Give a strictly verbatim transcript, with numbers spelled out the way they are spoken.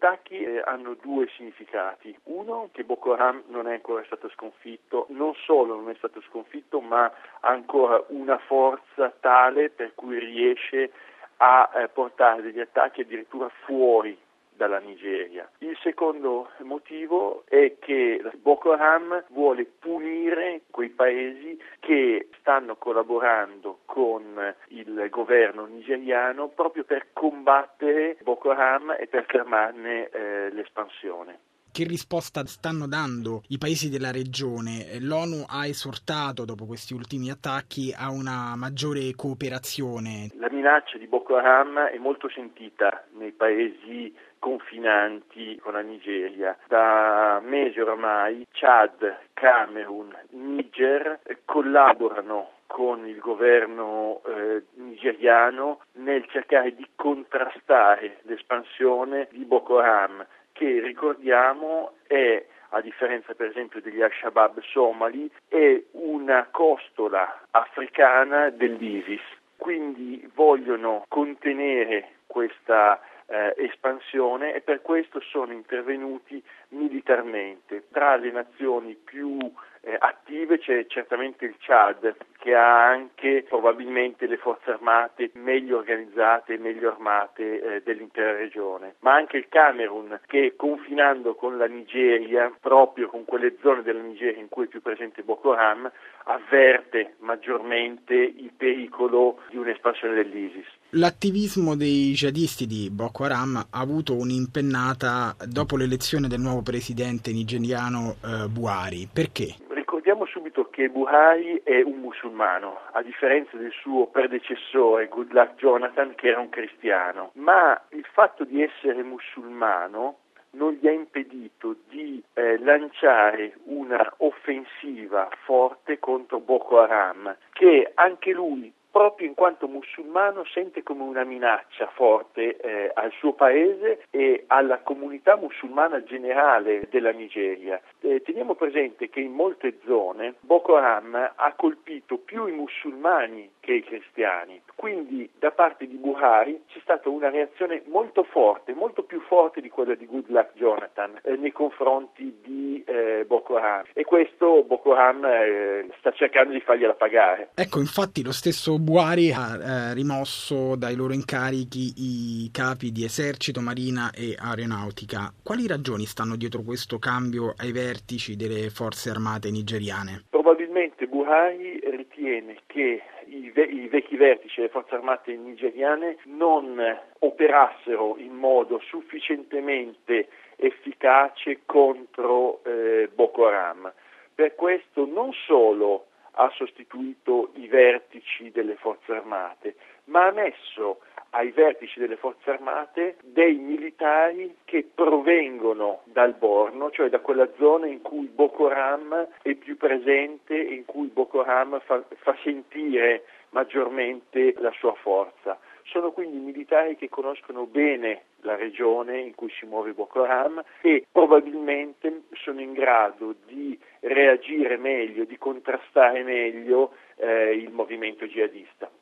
attacchi eh, hanno due significati. Uno, che Boko Haram non è ancora stato sconfitto, non solo non è stato sconfitto, ma ha ancora una forza tale per cui riesce a eh, portare degli attacchi addirittura fuori dalla Nigeria. Il secondo motivo è che Boko Haram vuole punire quei paesi che stanno collaborando con il governo nigeriano proprio per combattere Boko Haram e per fermarne eh, l'espansione. Che risposta stanno dando i paesi della regione? L'ONU ha esortato, dopo questi ultimi attacchi, a una maggiore cooperazione. La minaccia di Boko Haram è molto sentita nei paesi confinanti con la Nigeria. Da mesi oramai Chad, Camerun, Niger collaborano con il governo eh, nigeriano nel cercare di contrastare l'espansione di Boko Haram, che ricordiamo è, a differenza per esempio degli Al-Shabaab somali, è una costola africana dell'ISIS. Quindi vogliono contenere questa eh, espansione e per questo sono intervenuti militarmente. Tra le nazioni più eh, attive c'è certamente il Chad, che ha anche probabilmente le forze armate meglio organizzate e meglio armate eh, dell'intera regione, ma anche il Camerun, che confinando con la Nigeria, proprio con quelle zone della Nigeria in cui è più presente Boko Haram, avverte maggiormente il pericolo di un'espansione dell'ISIS. L'attivismo dei jihadisti di Boko Haram ha avuto un'impennata dopo l'elezione del nuovo presidente nigeriano eh, Buhari. Perché? Ricordiamo subito che Buhari è un musulmano, a differenza del suo predecessore Goodluck Jonathan, che era un cristiano, ma il fatto di essere musulmano non gli ha impedito di eh, lanciare una offensiva forte contro Boko Haram, che anche lui, proprio in quanto musulmano, sente come una minaccia forte eh, al suo paese e alla comunità musulmana generale della Nigeria. Eh, teniamo presente che in molte zone Boko Haram ha colpito più i musulmani che i cristiani, quindi da parte di Buhari c'è stata una reazione molto forte, molto più forte di quella di Goodluck Jonathan eh, nei confronti di eh, Boko Haram, e questo Boko Haram eh, sta cercando di fargliela pagare. Ecco, infatti lo stesso Buhari ha eh, rimosso dai loro incarichi i capi di esercito, marina e aeronautica. Quali ragioni stanno dietro questo cambio ai vertici delle forze armate nigeriane? Probabilmente Buhari ritiene che i, ve- i vecchi vertici delle forze armate nigeriane non operassero in modo sufficientemente efficace contro eh, Boko Haram. Per questo non solo ha sostituito i vertici delle forze armate, ma ha messo ai vertici delle forze armate dei militari che provengono dal Borno, cioè da quella zona in cui Boko Haram è più presente e in cui Boko Haram fa, fa sentire maggiormente la sua forza. Sono quindi militari che conoscono bene la regione in cui si muove Boko Haram e probabilmente sono in grado di reagire meglio, di contrastare meglio eh, il movimento jihadista.